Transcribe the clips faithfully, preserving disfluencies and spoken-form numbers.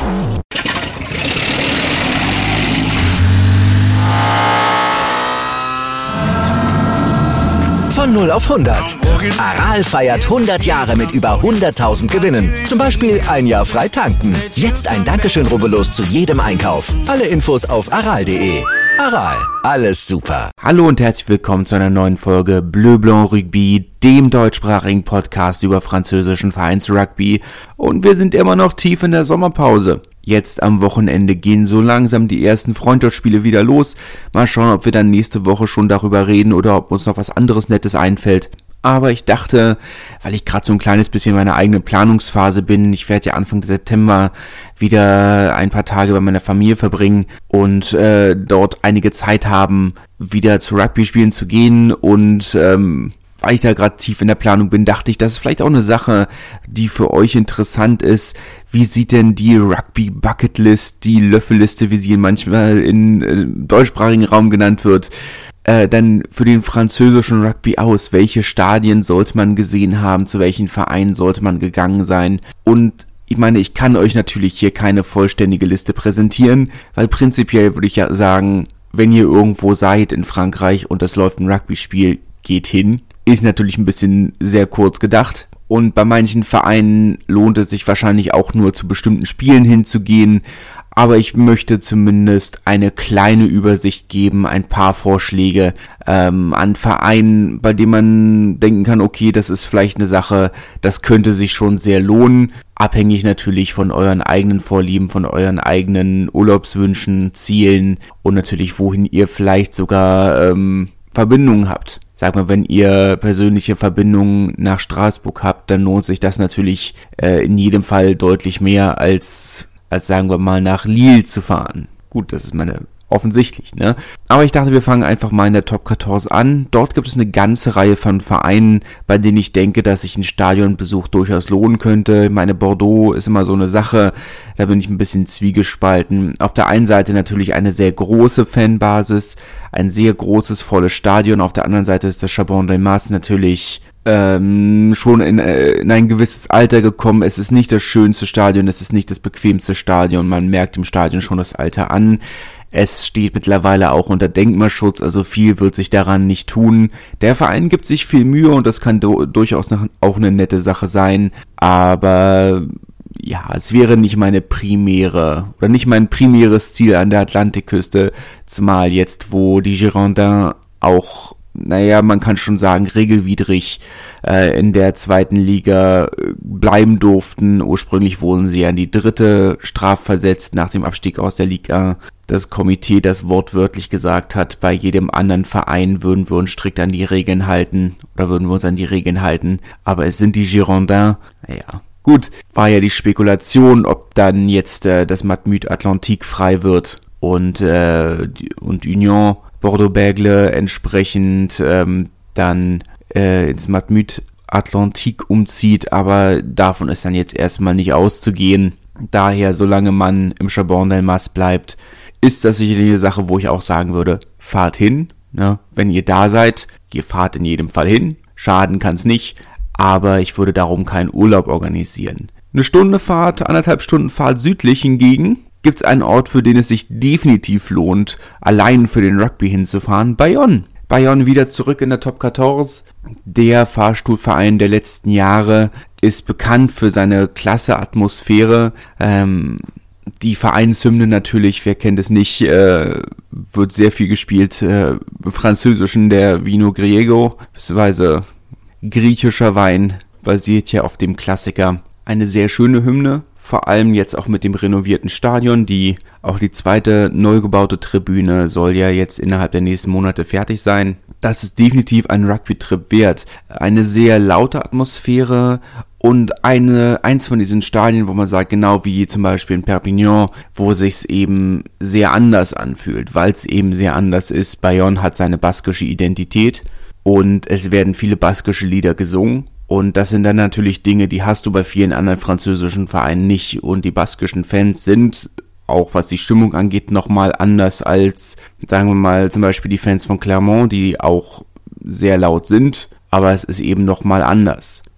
Von null auf hundert. Aral feiert hundert Jahre mit über hunderttausend Gewinnen. Zum Beispiel ein Jahr frei tanken. Jetzt ein Dankeschön, rubbellos zu jedem Einkauf. Alle Infos auf aral punkt de. Aral, alles super. Hallo und herzlich willkommen zu einer neuen Folge Bleu Blanc Rugby, dem deutschsprachigen Podcast über französischen Vereinsrugby. Und wir sind immer noch tief in der Sommerpause. Jetzt am Wochenende gehen so langsam die ersten Freundschaftsspiele wieder los. Mal schauen, ob wir dann nächste Woche schon darüber reden oder ob uns noch was anderes Nettes einfällt. Aber ich dachte, weil ich gerade so ein kleines bisschen in meiner eigenen Planungsphase bin, ich werde ja Anfang September wieder ein paar Tage bei meiner Familie verbringen und äh, dort einige Zeit haben, wieder zu Rugby-Spielen zu gehen und ähm, weil ich da gerade tief in der Planung bin, dachte ich, das ist vielleicht auch eine Sache, die für euch interessant ist. Wie sieht denn die Rugby-Bucketlist, die Löffelliste, wie sie manchmal in äh, deutschsprachigen Raum genannt wird, äh, dann für den französischen Rugby aus? Welche Stadien sollte man gesehen haben? Zu welchen Vereinen sollte man gegangen sein? Und ich meine, ich kann euch natürlich hier keine vollständige Liste präsentieren, weil prinzipiell würde ich ja sagen, wenn ihr irgendwo seid in Frankreich und es läuft ein Rugby-Spiel, geht hin. Ist natürlich ein bisschen sehr kurz gedacht. Und bei manchen Vereinen lohnt es sich wahrscheinlich auch nur zu bestimmten Spielen hinzugehen. Aber ich möchte zumindest eine kleine Übersicht geben, ein paar Vorschläge ähm, an Vereinen, bei denen man denken kann, okay, das ist vielleicht eine Sache, das könnte sich schon sehr lohnen. Abhängig natürlich von euren eigenen Vorlieben, von euren eigenen Urlaubswünschen, Zielen und natürlich, wohin ihr vielleicht sogar ähm, Verbindungen habt. Sag mal, wenn ihr persönliche Verbindungen nach Straßburg habt, dann lohnt sich das natürlich äh, in jedem Fall deutlich mehr als, als sagen wir mal, nach Lille zu fahren. Gut, das ist meine offensichtlich, ne? Aber ich dachte, wir fangen einfach mal in der Top vierzehn an. Dort gibt es eine ganze Reihe von Vereinen, bei denen ich denke, dass sich ein Stadionbesuch durchaus lohnen könnte. Meine Bordeaux ist immer so eine Sache, da bin ich ein bisschen zwiegespalten. Auf der einen Seite natürlich eine sehr große Fanbasis, ein sehr großes, volles Stadion. Auf der anderen Seite ist das Chabannes-Delmas natürlich ähm, schon in, äh, in ein gewisses Alter gekommen. Es ist nicht das schönste Stadion, es ist nicht das bequemste Stadion. Man merkt im Stadion schon das Alter an. Es steht mittlerweile auch unter Denkmalschutz, also viel wird sich daran nicht tun. Der Verein gibt sich viel Mühe und das kann do- durchaus auch eine nette Sache sein, aber ja, es wäre nicht meine primäre oder nicht mein primäres Ziel an der Atlantikküste, zumal jetzt, wo die Girondins auch, naja, man kann schon sagen, regelwidrig äh, in der zweiten Liga äh, bleiben durften. Ursprünglich wurden sie an die dritte strafversetzt nach dem Abstieg aus der Liga. Das Komitee, das wortwörtlich gesagt hat, bei jedem anderen Verein würden wir uns strikt an die Regeln halten oder würden wir uns an die Regeln halten. Aber es sind die Girondins. Naja, gut, war ja die Spekulation, ob dann jetzt äh, das Matmut Atlantique frei wird und, äh, und Union Bordeaux-Bègles entsprechend ähm, dann äh, ins Matmut Atlantique umzieht, aber davon ist dann jetzt erstmal nicht auszugehen. Daher, solange man im Chabannes-Delmas bleibt, ist das sicherlich eine Sache, wo ich auch sagen würde, fahrt hin, ne? Wenn ihr da seid, ihr fahrt in jedem Fall hin, schaden kann's nicht, aber ich würde darum keinen Urlaub organisieren. Eine Stunde Fahrt, anderthalb Stunden Fahrt südlich hingegen gibt es einen Ort, für den es sich definitiv lohnt, allein für den Rugby hinzufahren, Bayonne. Bayonne wieder zurück in der Top vierzehn. Der Fahrstuhlverein der letzten Jahre ist bekannt für seine klasse Atmosphäre. Ähm, die Vereinshymne natürlich, wer kennt es nicht, äh, wird sehr viel gespielt. Äh, im Französischen der Vino Griego, beziehungsweise griechischer Wein, basiert ja auf dem Klassiker. Eine sehr schöne Hymne. Vor allem jetzt auch mit dem renovierten Stadion, die auch die zweite neu gebaute Tribüne soll ja jetzt innerhalb der nächsten Monate fertig sein. Das ist definitiv ein Rugby-Trip wert. Eine sehr laute Atmosphäre und eine eins von diesen Stadien, wo man sagt, genau wie zum Beispiel in Perpignan, wo sich's eben sehr anders anfühlt, weil es eben sehr anders ist. Bayonne hat seine baskische Identität und es werden viele baskische Lieder gesungen. Und das sind dann natürlich Dinge, die hast du bei vielen anderen französischen Vereinen nicht. Und die baskischen Fans sind, auch was die Stimmung angeht, nochmal anders als, sagen wir mal, zum Beispiel die Fans von Clermont, die auch sehr laut sind. Aber es ist eben nochmal anders.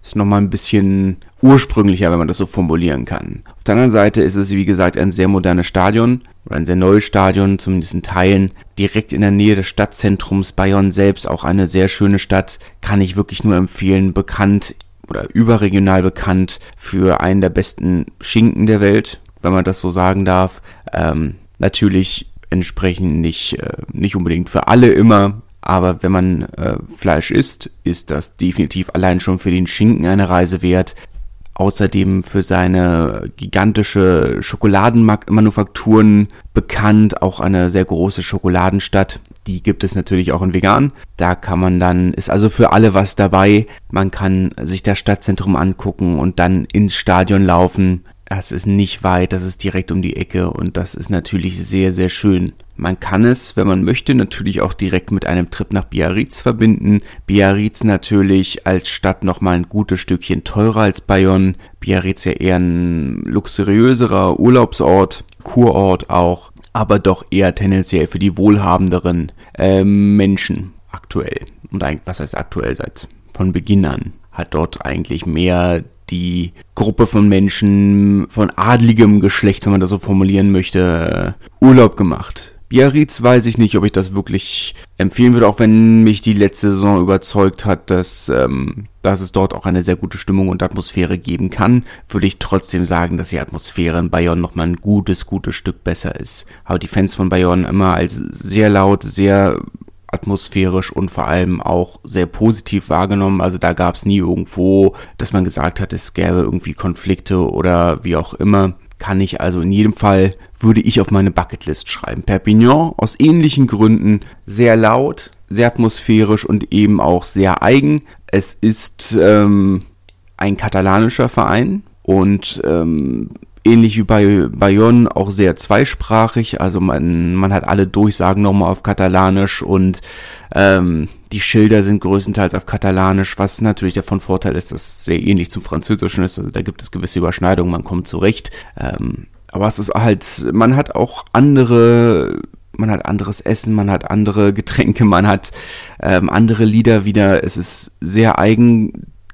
ist nochmal ein bisschen ursprünglicher, wenn man das so formulieren kann. Auf der anderen Seite ist es, wie gesagt, ein sehr modernes Stadion, oder ein sehr neues Stadion, zumindest in Teilen, direkt in der Nähe des Stadtzentrums. Bayonne selbst, auch eine sehr schöne Stadt, kann ich wirklich nur empfehlen, bekannt oder überregional bekannt für einen der besten Schinken der Welt, wenn man das so sagen darf. Ähm, natürlich entsprechend nicht, äh, nicht unbedingt für alle immer, aber wenn man äh, Fleisch isst, ist das definitiv allein schon für den Schinken eine Reise wert. Außerdem für seine gigantische Schokoladenmanufakturen bekannt, auch eine sehr große Schokoladenstadt. Die gibt es natürlich auch in vegan. Da kann man dann, ist also für alle was dabei. Man kann sich das Stadtzentrum angucken und dann ins Stadion laufen. Es ist nicht weit, das ist direkt um die Ecke und das ist natürlich sehr, sehr schön. Man kann es, wenn man möchte, natürlich auch direkt mit einem Trip nach Biarritz verbinden. Biarritz natürlich als Stadt nochmal ein gutes Stückchen teurer als Bayonne. Biarritz ja eher ein luxuriöserer Urlaubsort, Kurort auch, aber doch eher tendenziell für die wohlhabenderen äh, Menschen aktuell. Und eigentlich, was heißt aktuell, seit von Beginn an, hat dort eigentlich mehr die Gruppe von Menschen von adligem Geschlecht, wenn man das so formulieren möchte, Urlaub gemacht. Biarritz weiß ich nicht, ob ich das wirklich empfehlen würde, auch wenn mich die letzte Saison überzeugt hat, dass, ähm, dass es dort auch eine sehr gute Stimmung und Atmosphäre geben kann, würde ich trotzdem sagen, dass die Atmosphäre in Bayonne nochmal ein gutes, gutes Stück besser ist. Aber die Fans von Bayonne immer als sehr laut, sehr atmosphärisch und vor allem auch sehr positiv wahrgenommen. Also da gab es nie irgendwo, dass man gesagt hat, es gäbe irgendwie Konflikte oder wie auch immer. Kann ich also in jedem Fall, würde ich auf meine Bucketlist schreiben. Perpignan aus ähnlichen Gründen sehr laut, sehr atmosphärisch und eben auch sehr eigen. Es ist ähm, ein katalanischer Verein und ähm, ähnlich wie bei Bayonne auch sehr zweisprachig, also man man hat alle Durchsagen nochmal auf Katalanisch und ähm, die Schilder sind größtenteils auf Katalanisch, was natürlich davon Vorteil ist, dass es sehr ähnlich zum Französischen ist, also da gibt es gewisse Überschneidungen, man kommt zurecht, ähm, aber es ist halt, man hat auch andere, man hat anderes Essen, man hat andere Getränke, man hat ähm, andere Lieder wieder, es ist sehr eigen.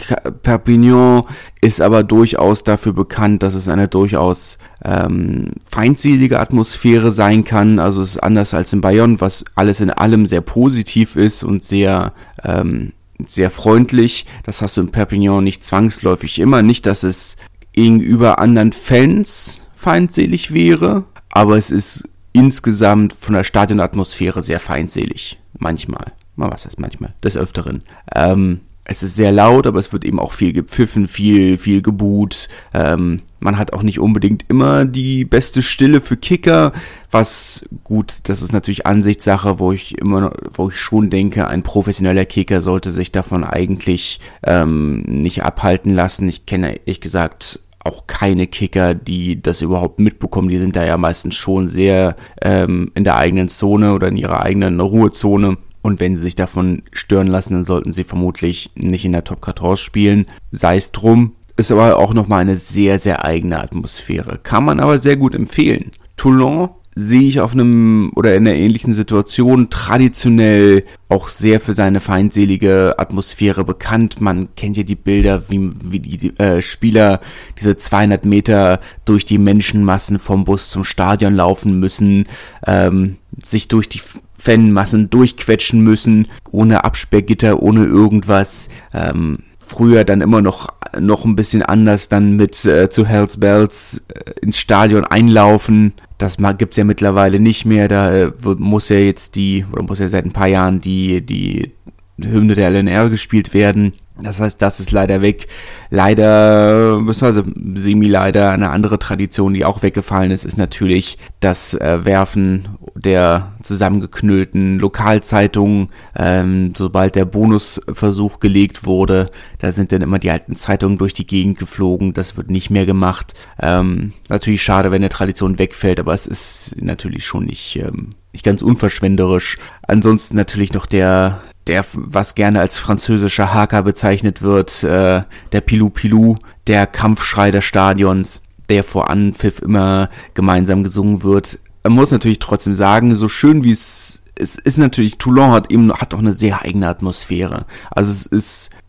Perpignan ist aber durchaus dafür bekannt, dass es eine durchaus ähm, feindselige Atmosphäre sein kann. Also es ist anders als in Bayonne, was alles in allem sehr positiv ist und sehr ähm, sehr freundlich. Das hast du in Perpignan nicht zwangsläufig immer. Nicht, dass es gegenüber anderen Fans feindselig wäre, aber es ist insgesamt von der Stadionatmosphäre sehr feindselig. Manchmal. Was heißt manchmal? Des Öfteren. Ähm, Es ist sehr laut, aber es wird eben auch viel gepfiffen, viel, viel gebuht. Ähm, man hat auch nicht unbedingt immer die beste Stille für Kicker, was gut, das ist natürlich Ansichtssache, wo ich immer, wo ich schon denke, ein professioneller Kicker sollte sich davon eigentlich ähm, nicht abhalten lassen. Ich kenne ehrlich gesagt auch keine Kicker, die das überhaupt mitbekommen. Die sind da ja meistens schon sehr ähm, in der eigenen Zone oder in ihrer eigenen Ruhezone. Und wenn sie sich davon stören lassen, dann sollten sie vermutlich nicht in der Top vierzehn spielen. Sei es drum, ist aber auch nochmal eine sehr, sehr eigene Atmosphäre. Kann man aber sehr gut empfehlen. Toulon sehe ich auf einem oder in einer ähnlichen Situation, traditionell auch sehr für seine feindselige Atmosphäre bekannt. Man kennt ja die Bilder, wie, wie die äh, Spieler diese zweihundert Meter durch die Menschenmassen vom Bus zum Stadion laufen müssen, ähm, sich durch die Fanmassen durchquetschen müssen, ohne Absperrgitter, ohne irgendwas. Ähm, früher dann immer noch noch ein bisschen anders, dann mit äh, zu Hells Bells äh, ins Stadion einlaufen. Das gibt's ja mittlerweile nicht mehr. Da äh, muss ja jetzt die, oder muss ja seit ein paar Jahren die die Hymne der L N R gespielt werden. Das heißt, das ist leider weg. Leider, beziehungsweise semi-leider, eine andere Tradition, die auch weggefallen ist, ist natürlich das äh, Werfen der zusammengeknüllten Lokalzeitungen. Ähm, sobald der Bonusversuch gelegt wurde, da sind dann immer die alten Zeitungen durch die Gegend geflogen. Das wird nicht mehr gemacht. Ähm, natürlich schade, wenn eine Tradition wegfällt, aber es ist natürlich schon nicht, ähm, nicht ganz unverschwenderisch. Ansonsten natürlich noch der der, was gerne als französischer Haka bezeichnet wird, äh, der Pilou Pilou, der Kampfschrei des Stadions, der vor Anpfiff immer gemeinsam gesungen wird. Man muss natürlich trotzdem sagen, so schön wie es es ist natürlich, Toulon hat eben hat auch eine sehr eigene Atmosphäre. Also es ist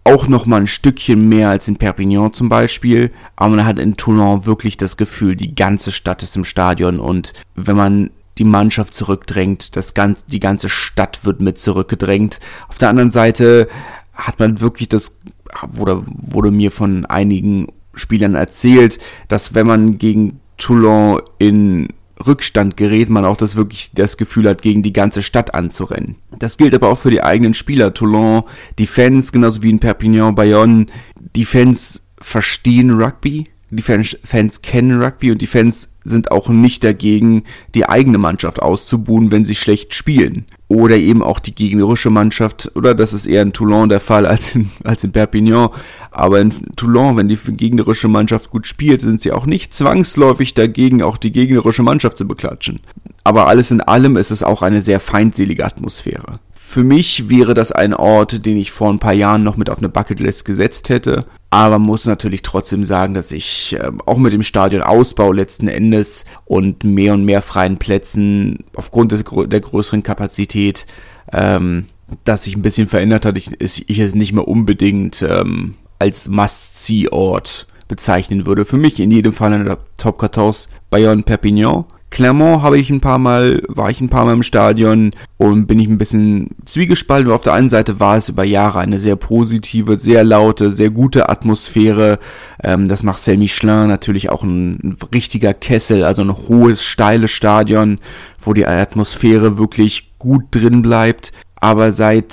auch nochmal ein Stückchen mehr als in Perpignan zum Beispiel, aber man hat in Toulon wirklich das Gefühl, die ganze Stadt ist im Stadion und wenn man die Mannschaft zurückdrängt, das ganze, die ganze Stadt wird mit zurückgedrängt. Auf der anderen Seite hat man wirklich das, wurde, wurde mir von einigen Spielern erzählt, dass wenn man gegen Toulon in Rückstand gerät, man auch das wirklich das Gefühl hat, gegen die ganze Stadt anzurennen. Das gilt aber auch für die eigenen Spieler. Toulon, die Fans, genauso wie in Perpignan, Bayonne, die Fans verstehen Rugby, die Fans, Fans kennen Rugby und die Fans sind auch nicht dagegen, die eigene Mannschaft auszubuhen, wenn sie schlecht spielen. Oder eben auch die gegnerische Mannschaft, oder das ist eher in Toulon der Fall als in, als in Perpignan. Aber in Toulon, wenn die gegnerische Mannschaft gut spielt, sind sie auch nicht zwangsläufig dagegen, auch die gegnerische Mannschaft zu beklatschen. Aber alles in allem ist es auch eine sehr feindselige Atmosphäre. Für mich wäre das ein Ort, den ich vor ein paar Jahren noch mit auf eine Bucketlist gesetzt hätte. Aber man muss natürlich trotzdem sagen, dass ich äh, auch mit dem Stadionausbau letzten Endes und mehr und mehr freien Plätzen aufgrund des, der größeren Kapazität, ähm, dass sich ein bisschen verändert hat, ich, ich es nicht mehr unbedingt ähm, als Must-See-Ort bezeichnen würde. Für mich in jedem Fall in der Top vierzehn Bayonne Perpignan. Clermont habe ich ein paar Mal, war ich ein paar Mal im Stadion und bin ich ein bisschen zwiegespalten. Auf der einen Seite war es über Jahre eine sehr positive, sehr laute, sehr gute Atmosphäre. Ähm, das Marcel Michelin natürlich auch ein, ein richtiger Kessel, also ein hohes, steiles Stadion, wo die Atmosphäre wirklich gut drin bleibt. Aber seit,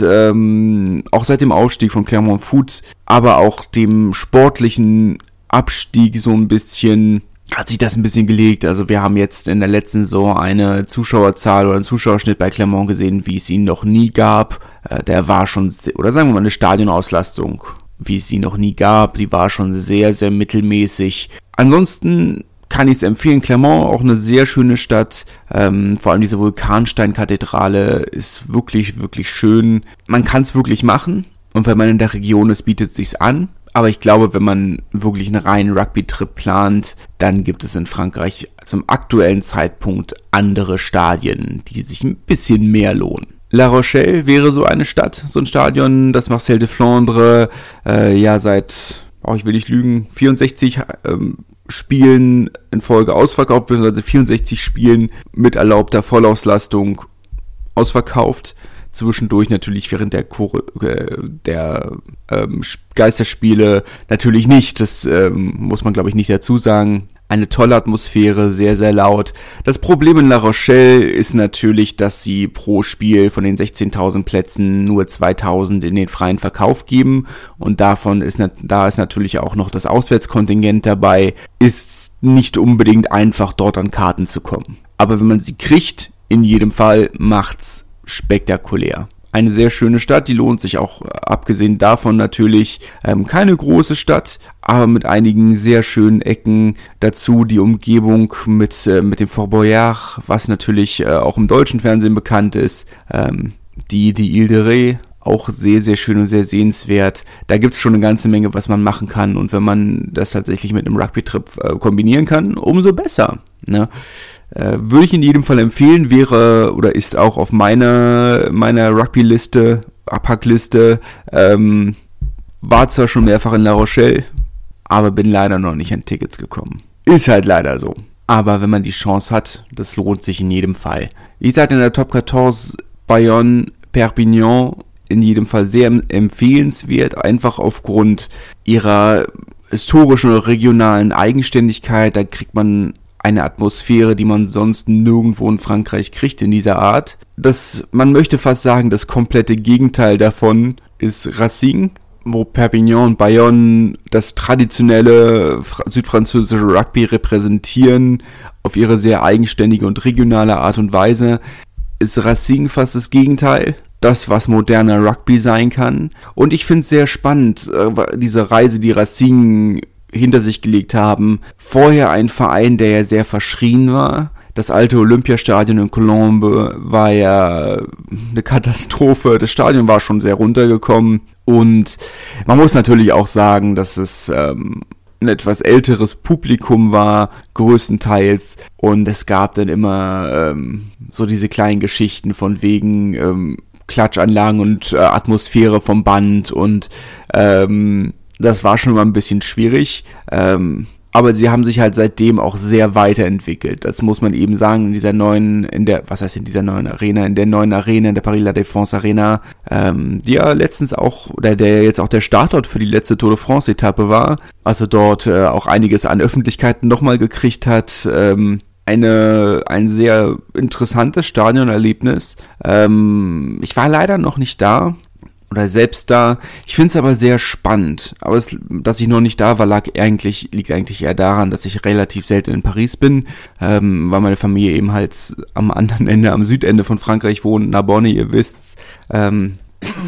ähm, auch seit dem Aufstieg von Clermont Foot, aber auch dem sportlichen Abstieg so ein bisschen, hat sich das ein bisschen gelegt. Also wir haben jetzt in der letzten Saison eine Zuschauerzahl oder einen Zuschauerschnitt bei Clermont gesehen, wie es ihn noch nie gab. Äh, der war schon, oder sagen wir mal eine Stadionauslastung, wie es sie noch nie gab. Die war schon sehr, sehr mittelmäßig. Ansonsten kann ich es empfehlen. Clermont, auch eine sehr schöne Stadt. Ähm, vor allem diese Vulkansteinkathedrale ist wirklich, wirklich schön. Man kann es wirklich machen. Und wenn man in der Region ist, bietet es sich an. Aber ich glaube, wenn man wirklich einen reinen Rugby-Trip plant, dann gibt es in Frankreich zum aktuellen Zeitpunkt andere Stadien, die sich ein bisschen mehr lohnen. La Rochelle wäre so eine Stadt, so ein Stadion, das Marcel de Flandre, äh, ja seit, oh ich will nicht lügen, vierundsechzig ähm, Spielen in Folge ausverkauft, beziehungsweise vierundsechzig Spielen mit erlaubter Vollauslastung ausverkauft. Zwischendurch natürlich während der, Chor- äh, der ähm, Geisterspiele natürlich nicht, das ähm, muss man glaube ich nicht dazu sagen. Eine tolle Atmosphäre, sehr, sehr laut. Das Problem in La Rochelle ist natürlich, dass sie pro Spiel von den sechzehntausend Plätzen nur zweitausend in den freien Verkauf geben und davon ist, da ist natürlich auch noch das Auswärtskontingent dabei, ist nicht unbedingt einfach dort an Karten zu kommen. Aber wenn man sie kriegt, in jedem Fall macht's spektakulär. Eine sehr schöne Stadt, die lohnt sich auch, abgesehen davon natürlich, ähm, keine große Stadt, aber mit einigen sehr schönen Ecken. Dazu die Umgebung mit, äh, mit dem Fort Boyard, was natürlich äh, auch im deutschen Fernsehen bekannt ist. Ähm, die, die Ile de Ré, auch sehr, sehr schön und sehr sehenswert. Da gibt's schon eine ganze Menge, was man machen kann. Und wenn man das tatsächlich mit einem Rugby-Trip äh, kombinieren kann, umso besser, ne? Äh, würde ich in jedem Fall empfehlen, wäre oder ist auch auf meiner meiner Rugby-Liste, Abhackliste, ähm, war zwar schon mehrfach in La Rochelle, aber bin leider noch nicht an Tickets gekommen. Ist halt leider so. Aber wenn man die Chance hat, das lohnt sich in jedem Fall. Wie gesagt, in der Top vierzehn Bayonne, Perpignan, in jedem Fall sehr empfehlenswert, einfach aufgrund ihrer historischen oder regionalen Eigenständigkeit. Da kriegt man eine Atmosphäre, die man sonst nirgendwo in Frankreich kriegt in dieser Art. Das, man möchte fast sagen, das komplette Gegenteil davon ist Racing, wo Perpignan und Bayonne das traditionelle südfranzösische Rugby repräsentieren, auf ihre sehr eigenständige und regionale Art und Weise, ist Racing fast das Gegenteil. Das, was moderner Rugby sein kann. Und ich finde es sehr spannend, diese Reise, die Racing hinter sich gelegt haben. Vorher ein Verein, der ja sehr verschrien war. Das alte Olympiastadion in Colombes war ja eine Katastrophe. Das Stadion war schon sehr runtergekommen. Und man muss natürlich auch sagen, dass es ähm, ein etwas älteres Publikum war, größtenteils. Und es gab dann immer ähm, so diese kleinen Geschichten von wegen, ähm, Klatschanlagen und äh, Atmosphäre vom Band und ähm, das war schon mal ein bisschen schwierig. Ähm, aber sie haben sich halt seitdem auch sehr weiterentwickelt. Das muss man eben sagen, in dieser neuen, in der, was heißt in dieser neuen Arena, in der neuen Arena, in der Paris La Défense Arena, ähm, die ja letztens auch, oder der jetzt auch der Startort für die letzte Tour de France Etappe war, also dort äh, auch einiges an Öffentlichkeit nochmal gekriegt hat, ähm, eine, ein sehr interessantes Stadionerlebnis. Ähm, ich war leider noch nicht da. Oder selbst da. Ich finde es aber sehr spannend. Aber es, dass ich noch nicht da war, lag eigentlich, liegt eigentlich eher daran, dass ich relativ selten in Paris bin, ähm, weil meine Familie eben halt am anderen Ende, am Südende von Frankreich wohnt, Narbonne, ihr wisst's. Ähm,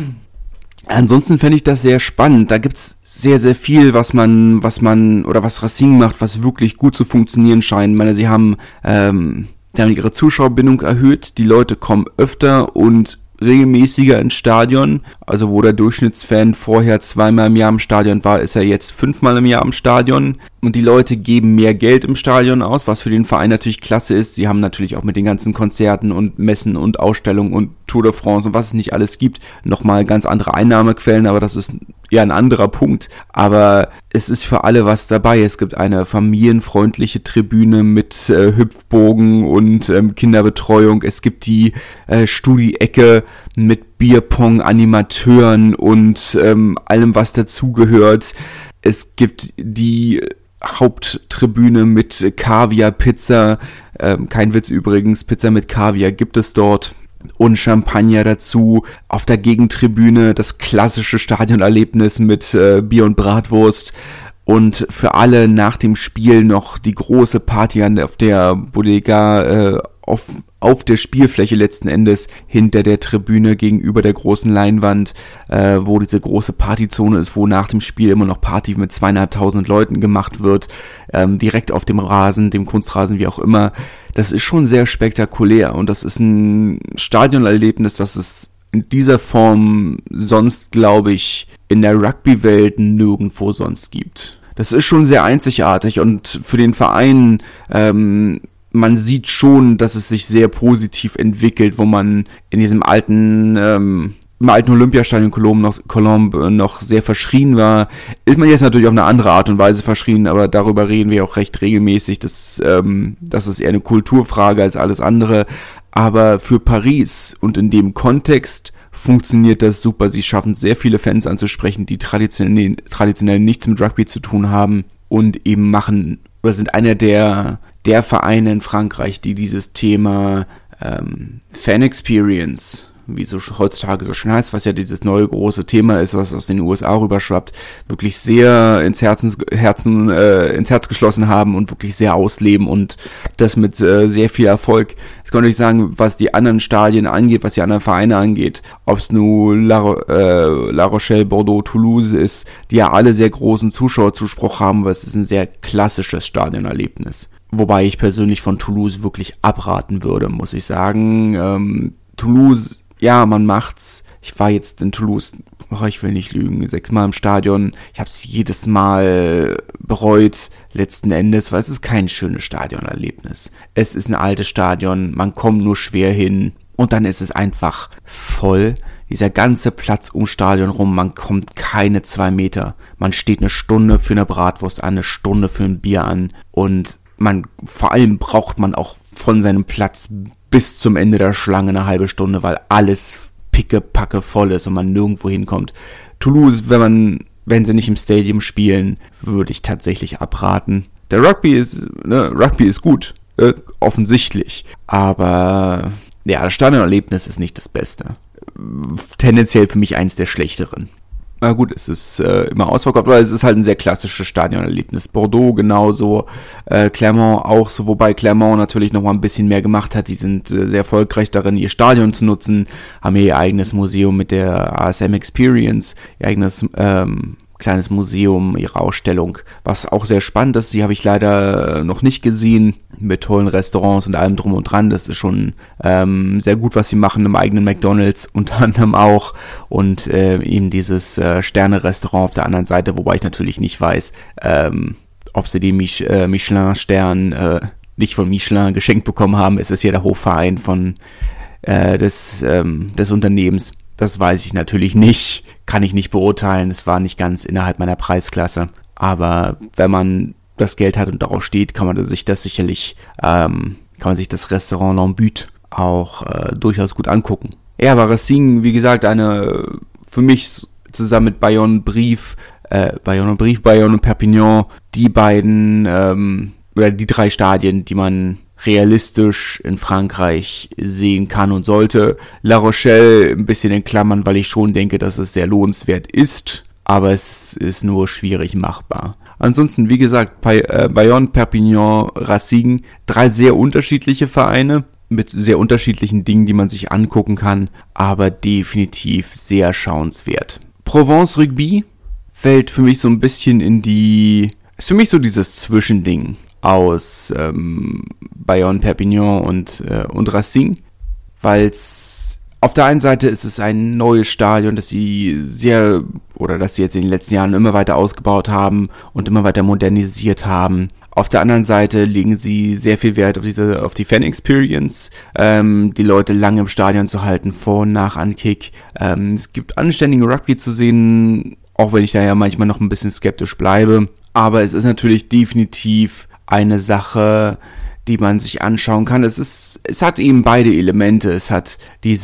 ansonsten fände ich das sehr spannend. Da gibt's sehr, sehr viel, was man, was man, oder was Racing macht, was wirklich gut zu funktionieren scheint. Ich meine, sie haben, ähm, sie haben ihre Zuschauerbindung erhöht, die Leute kommen öfter und regelmäßiger ins Stadion, also wo der Durchschnittsfan vorher zweimal im Jahr im Stadion war, ist er jetzt fünfmal im Jahr im Stadion und die Leute geben mehr Geld im Stadion aus, was für den Verein natürlich klasse ist. Sie haben natürlich auch mit den ganzen Konzerten und Messen und Ausstellungen und Tour de France und was es nicht alles gibt, nochmal ganz andere Einnahmequellen, aber das ist eher ein anderer Punkt. Aber es ist für alle was dabei. Es gibt eine familienfreundliche Tribüne mit äh, Hüpfbogen und ähm, Kinderbetreuung. Es gibt die äh, Studi-Ecke mit Bierpong, Animateuren und ähm, allem, was dazugehört. Es gibt die Haupttribüne mit Kaviar-Pizza. Ähm, kein Witz übrigens, Pizza mit Kaviar gibt es dort. Und Champagner dazu. Auf der Gegentribüne das klassische Stadionerlebnis mit äh, Bier und Bratwurst. Und für alle nach dem Spiel noch die große Party an, auf der Bodega, äh, auf, auf der Spielfläche letzten Endes, hinter der Tribüne gegenüber der großen Leinwand, äh, wo diese große Partyzone ist, wo nach dem Spiel immer noch Party mit zweieinhalbtausend Leuten gemacht wird, ähm, direkt auf dem Rasen, dem Kunstrasen, wie auch immer. Das ist schon sehr spektakulär und das ist ein Stadionerlebnis, das es in dieser Form sonst, glaube ich, in der Rugby-Welt nirgendwo sonst gibt. Das ist schon sehr einzigartig und für den Verein, ähm, man sieht schon, dass es sich sehr positiv entwickelt, wo man in diesem alten, ähm, im alten Olympiastadion Colombe noch, Colombe noch sehr verschrien war, ist man jetzt natürlich auf eine andere Art und Weise verschrien, aber darüber reden wir auch recht regelmäßig, dass, ähm, das ist eher eine Kulturfrage als alles andere, aber für Paris und in dem Kontext funktioniert das super. Sie schaffen sehr viele Fans anzusprechen, die traditionell, traditionell nichts mit Rugby zu tun haben und eben machen, oder sind einer der, der Vereine in Frankreich, die dieses Thema ähm, Fan Experience, wie so heutzutage so schön heißt, was ja dieses neue große Thema ist, was aus den U S A rüberschwappt, wirklich sehr ins Herzen, Herzen, äh, ins Herz geschlossen haben und wirklich sehr ausleben und das mit äh, sehr viel Erfolg. Ich kann euch sagen, was die anderen Stadien angeht, was die anderen Vereine angeht, ob es nun La, äh, La Rochelle, Bordeaux, Toulouse ist, die ja alle sehr großen Zuschauerzuspruch haben, weil es ist ein sehr klassisches Stadionerlebnis. Wobei ich persönlich von Toulouse wirklich abraten würde, muss ich sagen. Ähm, Toulouse, ja, man macht's. Ich war jetzt in Toulouse, oh, ich will nicht lügen, sechsmal im Stadion. Ich habe es jedes Mal bereut, letzten Endes, weil es ist kein schönes Stadionerlebnis. Es ist ein altes Stadion, man kommt nur schwer hin und dann ist es einfach voll. Dieser ganze Platz ums Stadion rum, man kommt keine zwei Meter. Man steht eine Stunde für eine Bratwurst an, eine Stunde für ein Bier an und man, vor allem braucht man auch von seinem Platz bis zum Ende der Schlange eine halbe Stunde, weil alles pickepacke voll ist und man nirgendwo hinkommt. Toulouse, wenn man, wenn sie nicht im Stadium spielen, würde ich tatsächlich abraten. Der Rugby ist, ne, Rugby ist gut, äh, offensichtlich, aber ja, das Stadionerlebnis ist nicht das Beste. Tendenziell für mich eins der schlechteren. Na gut, es ist äh, immer ausverkauft, aber es ist halt ein sehr klassisches Stadionerlebnis. Bordeaux genauso, äh, Clermont auch so, wobei Clermont natürlich noch mal ein bisschen mehr gemacht hat. Die sind äh, sehr erfolgreich darin, ihr Stadion zu nutzen, haben ihr eigenes Museum mit der A S M Experience, ihr eigenes ähm, kleines Museum, ihre Ausstellung, was auch sehr spannend ist. Die habe ich leider noch nicht gesehen, mit tollen Restaurants und allem drum und dran. Das ist schon ähm, sehr gut, was sie machen im eigenen McDonald's unter anderem auch und äh, eben dieses äh, Sterne-Restaurant auf der anderen Seite, wobei ich natürlich nicht weiß, ähm, ob sie den Mich- äh, Michelin-Stern äh, nicht von Michelin geschenkt bekommen haben. Es ist ja der Hofverein von äh, des, ähm, des Unternehmens. Das weiß ich natürlich nicht, kann ich nicht beurteilen. Es war nicht ganz innerhalb meiner Preisklasse. Aber wenn man das Geld hat und darauf steht, kann man sich das sicherlich, ähm, kann man sich das Restaurant L'Embut auch äh, durchaus gut angucken. Ja, aber Racine, wie gesagt, eine für mich zusammen mit Bayonne Brief, äh, Bayonne Brief, Bayonne und Perpignan, die beiden, ähm, oder die drei Stadien, die man realistisch in Frankreich sehen kann und sollte. La Rochelle ein bisschen in Klammern, weil ich schon denke, dass es sehr lohnenswert ist, aber es ist nur schwierig machbar. Ansonsten, wie gesagt, Bayonne, Perpignan, Racine, drei sehr unterschiedliche Vereine mit sehr unterschiedlichen Dingen, die man sich angucken kann, aber definitiv sehr schauenswert. Provence Rugby fällt für mich so ein bisschen in die, ist für mich so dieses Zwischending aus ähm, Bayonne, Perpignan und, äh, und Racine, weil es auf der einen Seite ist es ein neues Stadion, das sie sehr, oder das sie jetzt in den letzten Jahren immer weiter ausgebaut haben und immer weiter modernisiert haben. Auf der anderen Seite legen sie sehr viel Wert auf diese, auf die Fan-Experience, ähm, die Leute lange im Stadion zu halten, vor und nach Ankick. Ähm, es gibt anständigen Rugby zu sehen, auch wenn ich da ja manchmal noch ein bisschen skeptisch bleibe. Aber es ist natürlich definitiv eine Sache, die man sich anschauen kann. Es ist, es hat eben beide Elemente. Es hat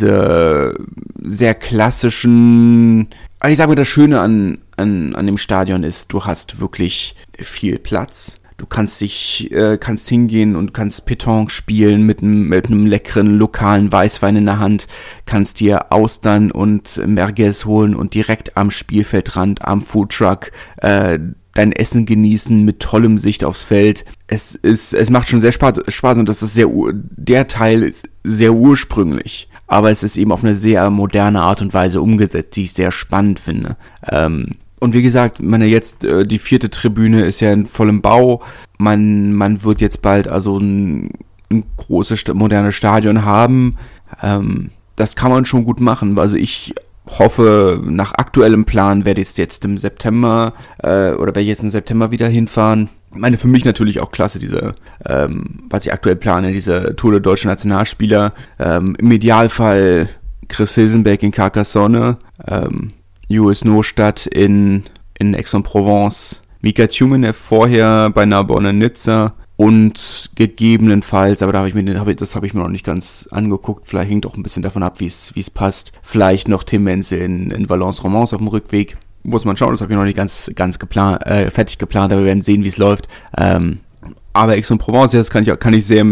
diese sehr klassischen, ich sage mal, das Schöne an, an, an dem Stadion ist, du hast wirklich viel Platz. Du kannst dich, äh, kannst hingehen und kannst Pétanque spielen mit einem, mit einem leckeren lokalen Weißwein in der Hand, kannst dir Austern und Merguez holen und direkt am Spielfeldrand, am Foodtruck, äh, dein Essen genießen mit tollem Sicht aufs Feld. Es ist, es macht schon sehr Spaß, Spaß und das ist sehr, der Teil ist sehr ursprünglich, aber es ist eben auf eine sehr moderne Art und Weise umgesetzt, die ich sehr spannend finde. Ähm, und wie gesagt, meine jetzt, äh, die vierte Tribüne ist ja in vollem Bau. Man, man wird jetzt bald also ein, ein großes, modernes Stadion haben. Ähm, das kann man schon gut machen. Also ich hoffe, nach aktuellem Plan werde ich es jetzt im September äh, oder werde ich jetzt im September wieder hinfahren. Ich meine, für mich natürlich auch klasse, diese, ähm, was ich aktuell plane, diese Tour der deutschen Nationalspieler. Ähm, Im Idealfall Chris Hilsenbeck in Carcassonne, ähm, U S Neustadt in, in Aix-en-Provence, Mika Tjumenev vorher bei Narbonne Nizza und gegebenenfalls, aber da habe ich mir, hab ich, das habe ich mir noch nicht ganz angeguckt, vielleicht hängt auch ein bisschen davon ab, wie es wie es passt, vielleicht noch Tim Menze in, in Valence-Romans auf dem Rückweg. Muss man schauen, das habe ich noch nicht ganz ganz geplant, äh, fertig geplant, aber wir werden sehen, wie es läuft. Ähm, aber Aix-en-Provence, das kann ich kann ich sehr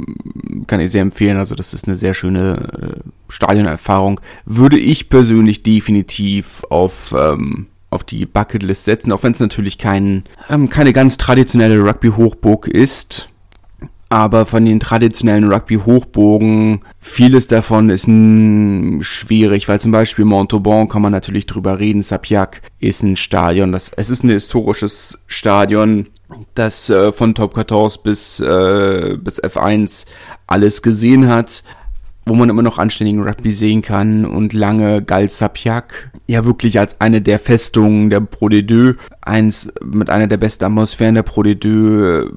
kann ich sehr empfehlen. Also das ist eine sehr schöne äh, Stadionerfahrung. Würde ich persönlich definitiv auf ähm, auf die Bucketlist setzen, auch wenn es natürlich kein ähm, keine ganz traditionelle Rugby-Hochburg ist. Aber von den traditionellen Rugby-Hochburgen, vieles davon ist n- schwierig, weil zum Beispiel Montauban kann man natürlich drüber reden. Sapiac ist ein Stadion, das, es ist ein historisches Stadion, das äh, von Top vierzehn bis, äh, bis F eins alles gesehen hat, wo man immer noch anständigen Rugby sehen kann. Und lange galt Sapiac ja wirklich als eine der Festungen der Pro D deux, eins mit einer der besten Atmosphären der Pro D deux.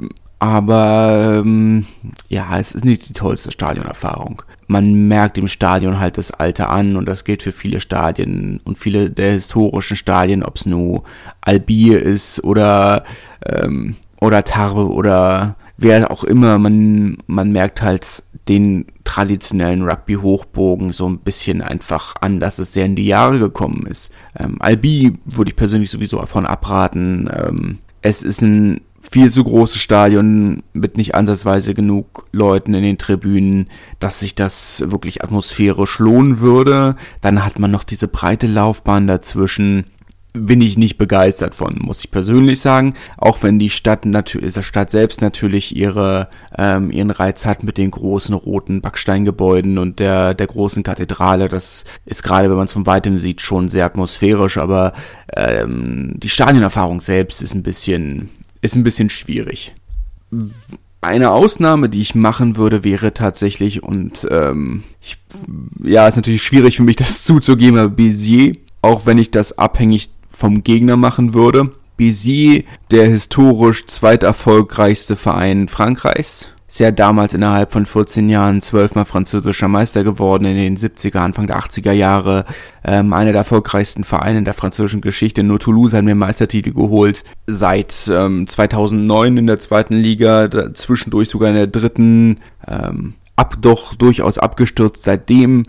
Aber ähm, ja, es ist nicht die tollste Stadionerfahrung. Man merkt im Stadion halt das Alter an und das gilt für viele Stadien und viele der historischen Stadien, ob es nur Albi ist oder ähm, oder Tarbes oder wer auch immer. Man man merkt halt den traditionellen Rugby-Hochbogen so ein bisschen einfach an, dass es sehr in die Jahre gekommen ist. Ähm, Albi würde ich persönlich sowieso davon abraten. Ähm, es ist ein viel zu großes Stadion mit nicht ansatzweise genug Leuten in den Tribünen, dass sich das wirklich atmosphärisch lohnen würde. Dann hat man noch diese breite Laufbahn dazwischen. Bin ich nicht begeistert von, muss ich persönlich sagen. Auch wenn die Stadt natürlich, die Stadt selbst natürlich ihre ähm, ihren Reiz hat mit den großen roten Backsteingebäuden und der der großen Kathedrale. Das ist gerade, wenn man es von weitem sieht, schon sehr atmosphärisch. Aber ähm, die Stadionerfahrung selbst ist ein bisschen ist ein bisschen schwierig. Eine Ausnahme, die ich machen würde, wäre tatsächlich, und ähm, ich, ja, ist natürlich schwierig für mich, das zuzugeben, aber Béziers, auch wenn ich das abhängig vom Gegner machen würde. Béziers, der historisch zweiterfolgreichste Verein Frankreichs. Ist ja damals innerhalb von vierzehn Jahren zwölfmal französischer Meister geworden, in den siebziger, Anfang der achtziger Jahre. Ähm, einer der erfolgreichsten Vereine in der französischen Geschichte. Nur Toulouse hat mir Meistertitel geholt. Seit ähm, zweitausendneun in der zweiten Liga, zwischendurch sogar in der dritten. Ähm, ab doch durchaus abgestürzt. Seitdem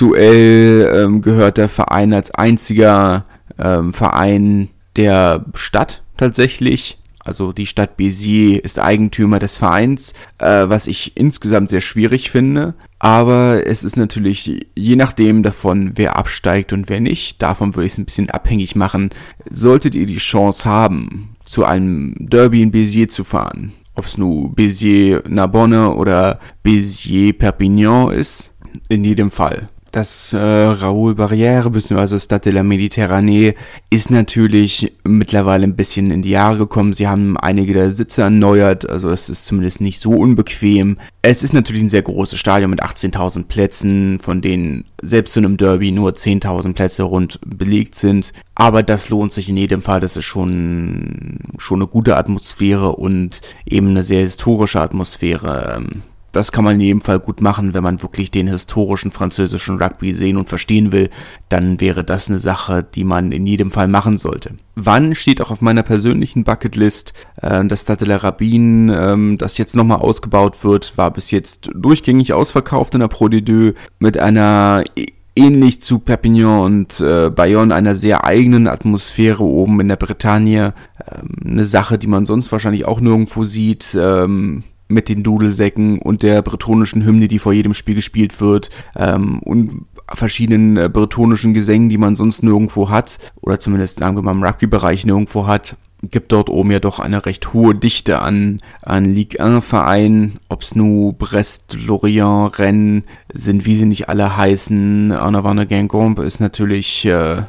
aktuell ähm, gehört der Verein als einziger ähm, Verein der Stadt tatsächlich. Also die Stadt Béziers ist Eigentümer des Vereins, äh, was ich insgesamt sehr schwierig finde. Aber es ist natürlich je nachdem davon, wer absteigt und wer nicht. Davon würde ich es ein bisschen abhängig machen. Solltet ihr die Chance haben, zu einem Derby in Béziers zu fahren, ob es nun Béziers-Narbonne oder Béziers-Perpignan ist, in jedem Fall. Das äh, Raoul Barrière bzw. Stade de la Méditerranée ist natürlich mittlerweile ein bisschen in die Jahre gekommen. Sie haben einige der Sitze erneuert, also es ist zumindest nicht so unbequem. Es ist natürlich ein sehr großes Stadion mit achtzehntausend Plätzen, von denen selbst zu einem Derby nur zehntausend Plätze rund belegt sind. Aber das lohnt sich in jedem Fall, das ist schon, schon eine gute Atmosphäre und eben eine sehr historische Atmosphäre. Das kann man in jedem Fall gut machen, wenn man wirklich den historischen französischen Rugby sehen und verstehen will, dann wäre das eine Sache, die man in jedem Fall machen sollte. Wann steht auch auf meiner persönlichen Bucketlist, äh, das Stade de la Rabine, ähm, das jetzt nochmal ausgebaut wird, war bis jetzt durchgängig ausverkauft in der Pro D zwei mit einer ähnlich zu Perpignan und äh, Bayonne einer sehr eigenen Atmosphäre oben in der Bretagne. Ähm, eine Sache, die man sonst wahrscheinlich auch nirgendwo sieht, ähm, mit den Dudelsäcken und der bretonischen Hymne, die vor jedem Spiel gespielt wird, ähm, und verschiedenen äh, bretonischen Gesängen, die man sonst nirgendwo hat, oder zumindest, sagen wir mal, im Rugby-Bereich nirgendwo hat, gibt dort oben ja doch eine recht hohe Dichte an, an Ligue eins Vereinen, ob's nun Brest, Lorient, Rennes sind, wie sie nicht alle heißen. Arnaud-Guingamp ist natürlich äh,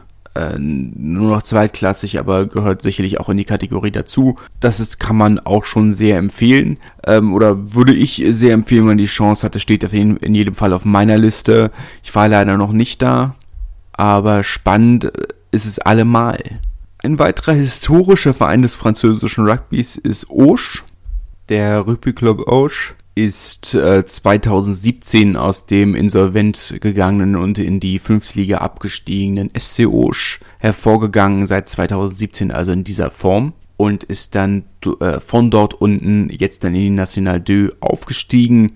nur noch zweitklassig, aber gehört sicherlich auch in die Kategorie dazu. Das ist, kann man auch schon sehr empfehlen, ähm, oder würde ich sehr empfehlen, wenn man die Chance hatte, steht auf jeden, in jedem Fall auf meiner Liste. Ich war leider noch nicht da, aber spannend ist es allemal. Ein weiterer historischer Verein des französischen Rugbys ist Auch. Der Rugby Club Auch ist äh, zweitausendsiebzehn aus dem insolvent gegangenen und in die fünfte Liga abgestiegenen F C Auch hervorgegangen, seit zweitausendsiebzehn also in dieser Form, und ist dann äh, von dort unten jetzt dann in die National zwei aufgestiegen.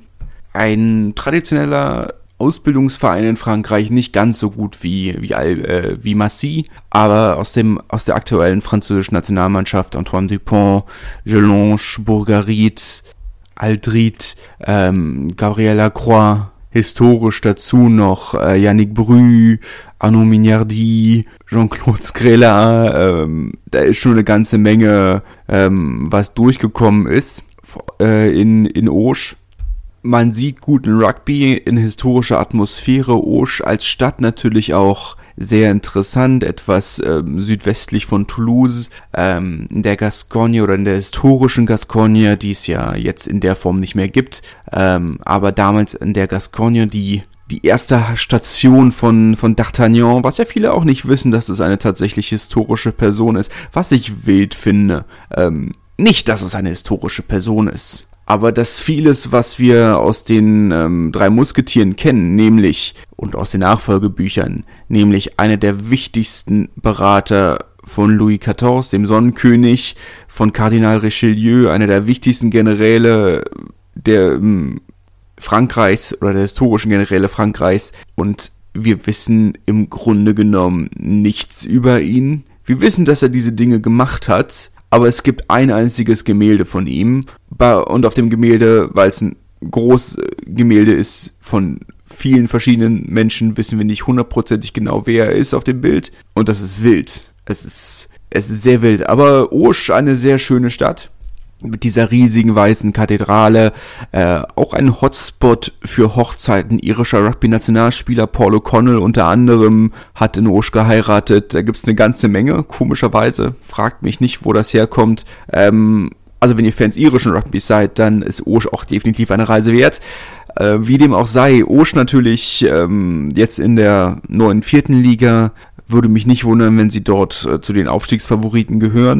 Ein traditioneller Ausbildungsverein in Frankreich, nicht ganz so gut wie wie, äh, wie Massy, aber aus dem aus der aktuellen französischen Nationalmannschaft Antoine Dupont, Jelonge, Bourgarit, Aldrit, ähm, Gabriel Lacroix, historisch dazu noch äh, Yannick Brü, Arnaud Mignardi, Jean-Claude Scrella, ähm, da ist schon eine ganze Menge, ähm, was durchgekommen ist äh, in, in Auch. Man sieht guten Rugby in historischer Atmosphäre. Auch als Stadt natürlich auch sehr interessant, etwas ähm, südwestlich von Toulouse, ähm, in der Gascogne oder in der historischen Gascogne, die es ja jetzt in der Form nicht mehr gibt, ähm, aber damals in der Gascogne, die die erste Station von von D'Artagnan, was ja viele auch nicht wissen, dass es eine tatsächlich historische Person ist, was ich wild finde. Ähm, nicht, dass es eine historische Person ist, aber dass vieles, was wir aus den ähm, drei Musketieren kennen, nämlich, und aus den Nachfolgebüchern, nämlich einer der wichtigsten Berater von Louis vierzehn, dem Sonnenkönig, von Kardinal Richelieu, einer der wichtigsten Generäle der ähm, Frankreichs oder der historischen Generäle Frankreichs, und wir wissen im Grunde genommen nichts über ihn. Wir wissen, dass er diese Dinge gemacht hat, aber es gibt ein einziges Gemälde von ihm, und auf dem Gemälde, weil es ein großes Gemälde ist von vielen verschiedenen Menschen, wissen wir nicht hundertprozentig genau, wer er ist auf dem Bild, und das ist wild. Es ist, es ist sehr wild, aber Auch, eine sehr schöne Stadt mit dieser riesigen weißen Kathedrale, äh, auch ein Hotspot für Hochzeiten irischer Rugby-Nationalspieler. Paul O'Connell unter anderem hat in Auch geheiratet. Da gibt's eine ganze Menge, komischerweise. Fragt mich nicht, wo das herkommt. Ähm, also wenn ihr Fans irischen Rugbys seid, dann ist Auch auch definitiv eine Reise wert. Äh, wie dem auch sei, Auch natürlich ähm, jetzt in der neuen vierten Liga. Würde mich nicht wundern, wenn sie dort äh, zu den Aufstiegsfavoriten gehören.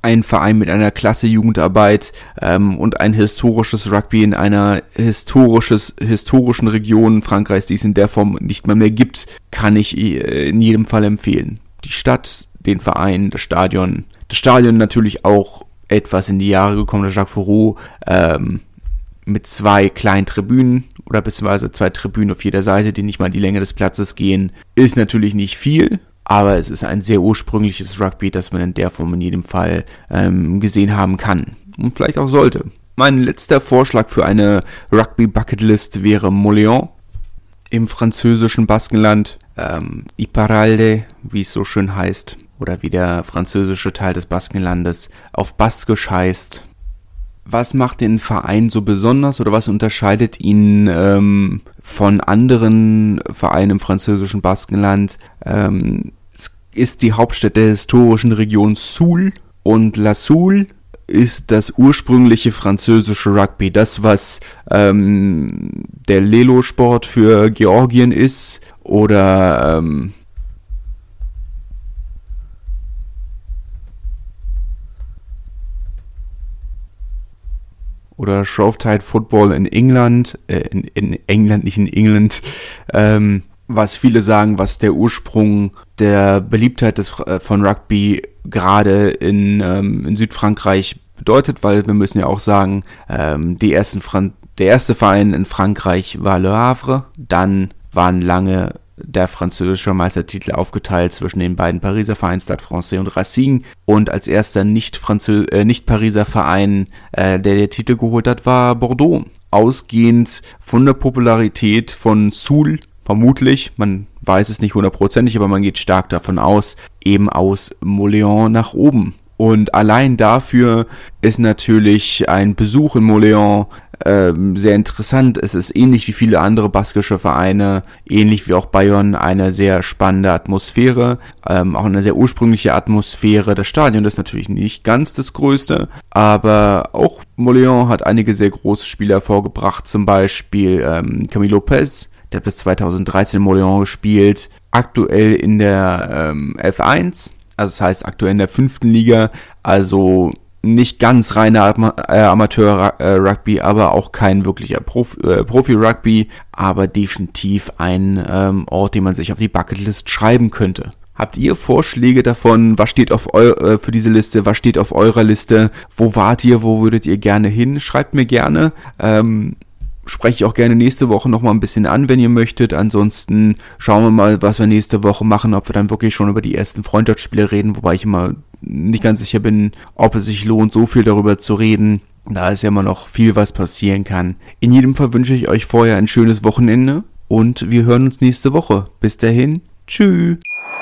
ein Verein mit einer klasse Jugendarbeit ähm, und ein historisches Rugby in einer historisches, historischen Region Frankreichs, die es in der Form nicht mehr mehr gibt, kann ich äh, in jedem Fall empfehlen. Die Stadt, den Verein, das Stadion, das Stadion natürlich auch etwas in die Jahre gekommen, der Jacques Fourreau, ähm, mit zwei kleinen Tribünen oder beziehungsweise zwei Tribünen auf jeder Seite, die nicht mal die Länge des Platzes gehen, ist natürlich nicht viel, aber es ist ein sehr ursprüngliches Rugby, das man in der Form in jedem Fall ähm, gesehen haben kann und vielleicht auch sollte. Mein letzter Vorschlag für eine Rugby-Bucketlist wäre Mouléon im französischen Baskenland, ähm, Iparralde, wie es so schön heißt, oder wie der französische Teil des Baskenlandes auf Baskisch heißt. Was macht den Verein so besonders oder was unterscheidet ihn ähm, von anderen Vereinen im französischen Baskenland? Ähm, es ist die Hauptstadt der historischen Region Soule und La Soule ist das ursprüngliche französische Rugby. Das, was ähm, der Lelo-Sport für Georgien ist oder ähm, oder Shrovetide Football in England, äh, in, in England, nicht in England, ähm, was viele sagen, was der Ursprung der Beliebtheit des, äh, von Rugby gerade in, ähm, in Südfrankreich bedeutet, weil wir müssen ja auch sagen, ähm, die ersten Fran- der erste Verein in Frankreich war Le Havre, dann waren lange der französische Meistertitel aufgeteilt zwischen den beiden Pariser Vereinen Stade Français und Racing und als erster nicht Franzö- äh, nicht Pariser Verein, äh, der den Titel geholt hat, war Bordeaux. Ausgehend von der Popularität von Soule, vermutlich, man weiß es nicht hundertprozentig, aber man geht stark davon aus, eben aus Mouléon nach oben. Und allein dafür ist natürlich ein Besuch in Mouléon ähm, sehr interessant. Es ist ähnlich wie viele andere baskische Vereine, ähnlich wie auch Bayonne, eine sehr spannende Atmosphäre, ähm, auch eine sehr ursprüngliche Atmosphäre. Das Stadion ist natürlich nicht ganz das größte, aber auch Mouléon hat einige sehr große Spieler hervorgebracht, zum Beispiel ähm, Camille Lopez, der hat bis zweitausenddreizehn in Mouléon gespielt, aktuell in der ähm, F eins, also das heißt aktuell in der fünften Liga, also nicht ganz reiner Am- äh, Amateur-Rugby, aber auch kein wirklicher Prof- äh, Profi-Rugby, aber definitiv ein ähm, Ort, den man sich auf die Bucketlist schreiben könnte. Habt ihr Vorschläge davon? Was steht auf eu- äh, für diese Liste? Was steht auf eurer Liste? Wo wart ihr? Wo würdet ihr gerne hin? Schreibt mir gerne. Ähm, spreche ich auch gerne nächste Woche nochmal ein bisschen an, wenn ihr möchtet. Ansonsten schauen wir mal, was wir nächste Woche machen, ob wir dann wirklich schon über die ersten Freundschaftsspiele reden, wobei ich immer nicht ganz sicher bin, ob es sich lohnt, so viel darüber zu reden, da es ja immer noch viel was passieren kann. In jedem Fall wünsche ich euch vorher ein schönes Wochenende und wir hören uns nächste Woche. Bis dahin, tschüss.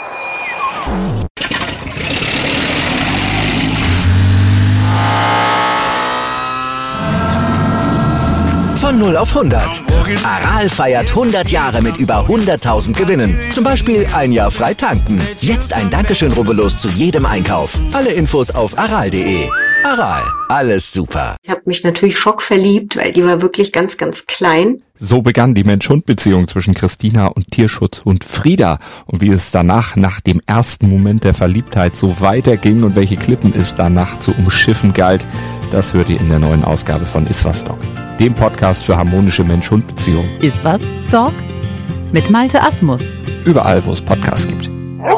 Von null auf hundert. Aral feiert hundert Jahre mit über hunderttausend Gewinnen. Zum Beispiel ein Jahr frei tanken. Jetzt ein Dankeschön, rubbellos zu jedem Einkauf. Alle Infos auf aral punkt de. Aral, alles super. Ich habe mich natürlich schockverliebt, weil die war wirklich ganz, ganz klein. So begann die Mensch-Hund-Beziehung zwischen Christina und Tierschutzhund Frieda. Und wie es danach, nach dem ersten Moment der Verliebtheit, so weiterging und welche Klippen es danach zu umschiffen galt, das hört ihr in der neuen Ausgabe von Iswas Dog, dem Podcast für harmonische Mensch-Hund-Beziehungen. Iswas Dog mit Malte Asmus. Überall, wo es Podcasts gibt.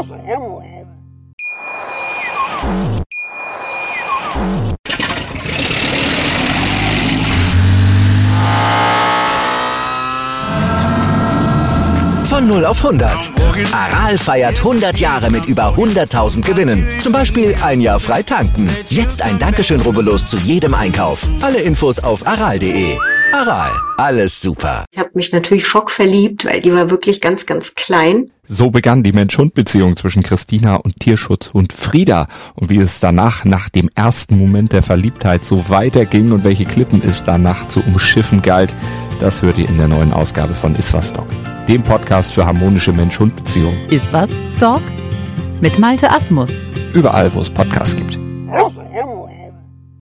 Von null auf hundert. Aral feiert hundert Jahre mit über hunderttausend Gewinnen. Zum Beispiel ein Jahr frei tanken. Jetzt ein Dankeschön, rubbellos zu jedem Einkauf. Alle Infos auf aral punkt de. Aral, alles super. Ich habe mich natürlich schockverliebt, weil die war wirklich ganz, ganz klein. So begann die Mensch-Hund-Beziehung zwischen Christina und Tierschutzhund Frieda. Und wie es danach, nach dem ersten Moment der Verliebtheit, so weiterging und welche Klippen es danach zu umschiffen galt, das hört ihr in der neuen Ausgabe von Iswas Dog, dem Podcast für harmonische Mensch-Hund-Beziehungen. Iswas Dog mit Malte Asmus. Überall, wo es Podcasts gibt.